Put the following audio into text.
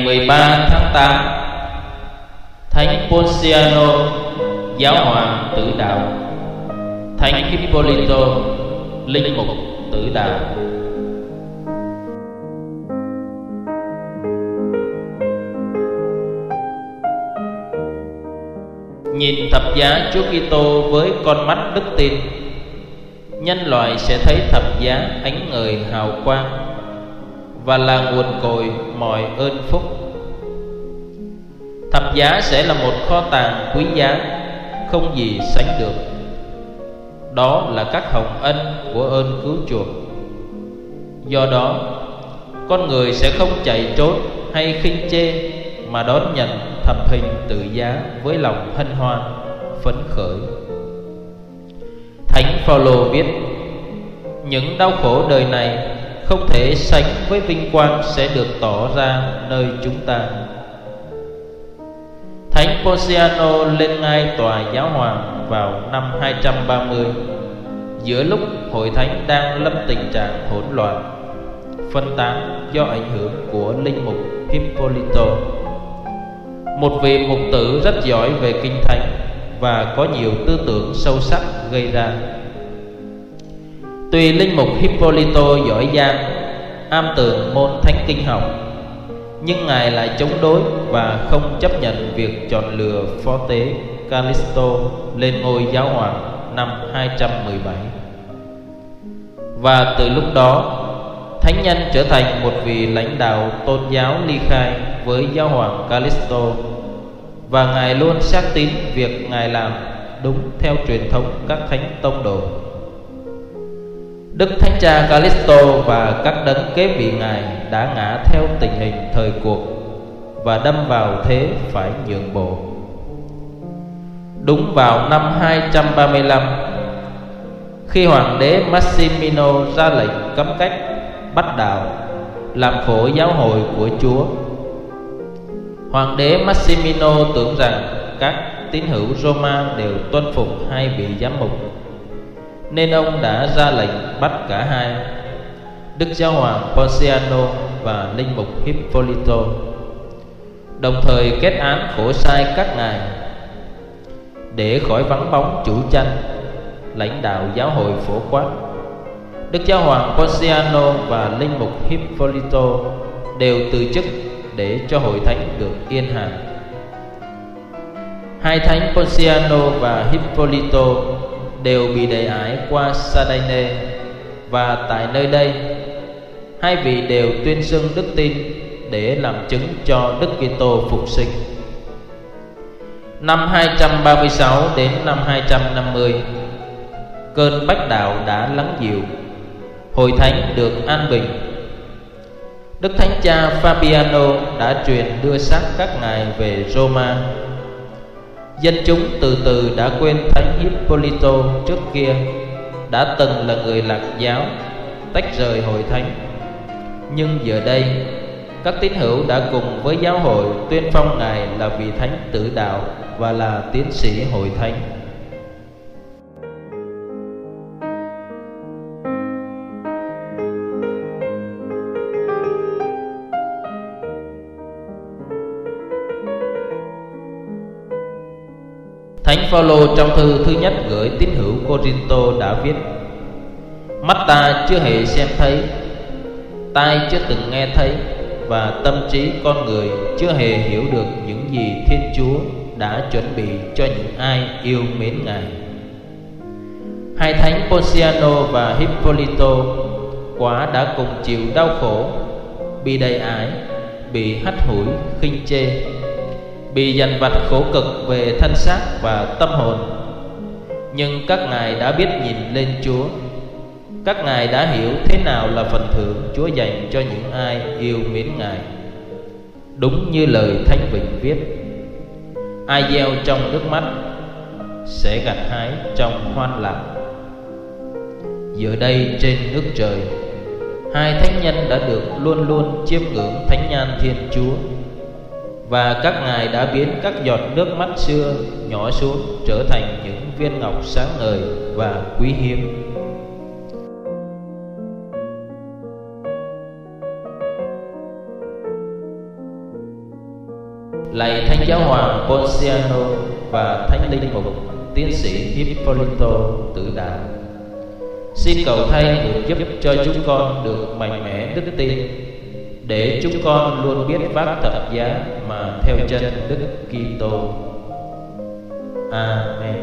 13 tháng 8, Thánh Ponciano, giáo hoàng tử đạo. Thánh Hippolito, linh mục tử đạo. Nhìn thập giá Chúa Kitô với con mắt đức tin, nhân loại sẽ thấy thập giá ánh ngời hào quang và là nguồn cội mọi ơn phúc. Thập giá sẽ là một kho tàng quý giá không gì sánh được. Đó là các hồng ân của ơn cứu chuộc. Do đó, con người sẽ không chạy trốn hay khinh chê, mà đón nhận thập hình tự giá với lòng hân hoan, phấn khởi. Thánh Phaolô viết: những đau khổ đời này không thể sánh với vinh quang sẽ được tỏ ra nơi chúng ta. Thánh Ponciano lên ngai tòa giáo hoàng vào năm 230, giữa lúc hội thánh đang lâm tình trạng hỗn loạn, phân tán do ảnh hưởng của linh mục Hippolito, một vị mục tử rất giỏi về kinh thánh và có nhiều tư tưởng sâu sắc gây ra. Tuy linh mục Hippolito giỏi giang, am tường môn thánh kinh học, nhưng ngài lại chống đối và không chấp nhận việc chọn lựa phó tế Callisto lên ngôi giáo hoàng năm 217. Và từ lúc đó, thánh nhân trở thành một vị lãnh đạo tôn giáo ly khai với giáo hoàng Callisto, và ngài luôn xác tín việc ngài làm đúng theo truyền thống các thánh tông đồ. Đức Thánh Cha Callisto và các đấng kế vị ngài đã ngã theo tình hình thời cuộc và đâm vào thế phải nhượng bộ. Đúng vào năm 235, khi hoàng đế Massimino ra lệnh cấm cách, bắt đạo, làm khổ giáo hội của Chúa, hoàng đế Massimino tưởng rằng các tín hữu Roma đều tuân phục hai vị giám mục, nên ông đã ra lệnh bắt cả hai, Đức Giáo hoàng Ponciano và linh mục Hippolito, đồng thời kết án khổ sai các ngài. Để khỏi vắng bóng chủ chăn, lãnh đạo giáo hội phổ quát, Đức Giáo hoàng Ponciano và linh mục Hippolito đều từ chức để cho hội thánh được yên hà. Hai thánh Ponciano và Hippolito đều bị đày ải qua Sardaigne, và tại nơi đây hai vị đều tuyên xưng đức tin để làm chứng cho Đức Kitô phục sinh. Năm 236 đến năm 250, cơn bách đạo đã lắng dịu, hội thánh được an bình. Đức Thánh Cha Fabiano đã truyền đưa xác các ngài về Roma. Dân chúng từ từ đã quên Thánh Hippolito trước kia đã từng là người lạc giáo, tách rời hội thánh. Nhưng giờ đây, các tín hữu đã cùng với giáo hội tuyên phong ngài là vị thánh tử đạo và là tiến sĩ hội thánh. Thánh Phaolô trong thư thứ nhất gửi tín hữu Cô-rinh-tô đã viết: mắt ta chưa hề xem thấy, tai chưa từng nghe thấy, và tâm trí con người chưa hề hiểu được những gì Thiên Chúa đã chuẩn bị cho những ai yêu mến ngài. Hai thánh Ponciano và Hippolito quả đã cùng chịu đau khổ, bị đầy ải, bị hắt hủi khinh chê, bị dằn vặt khổ cực về thân xác và tâm hồn. Nhưng các ngài đã biết nhìn lên Chúa. Các ngài đã hiểu thế nào là phần thưởng Chúa dành cho những ai yêu mến ngài. Đúng như lời Thánh Vịnh viết: ai gieo trong nước mắt sẽ gặt hái trong hoan lạc. Giờ đây trên nước trời, hai thánh nhân đã được luôn luôn chiêm ngưỡng thánh nhan Thiên Chúa, và các ngài đã biến các giọt nước mắt xưa nhỏ xuống trở thành những viên ngọc sáng ngời và quý hiếm. Lạy Thánh Giáo Hoàng Ponciano và Thánh Linh Mục Tiến sĩ Hippolito Tử Đạo, xin cầu thay được giúp cho chúng con được mạnh mẽ đức tin, để chúng con luôn biết vác thập giá mà theo chân Đức Kitô. Amen.